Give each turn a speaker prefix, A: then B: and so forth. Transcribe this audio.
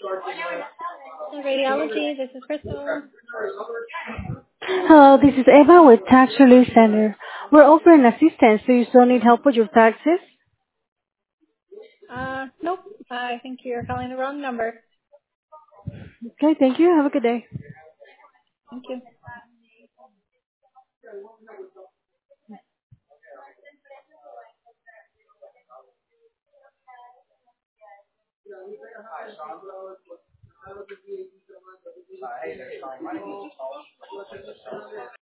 A: Radiology, this is Crystal.
B: Hello, this is Eva with Tax Relief Center. We're offering assistance. Do you still need help with your taxes?
A: Nope. I think you're calling the wrong number.
B: Okay, thank you. Have a good day.
A: Thank you.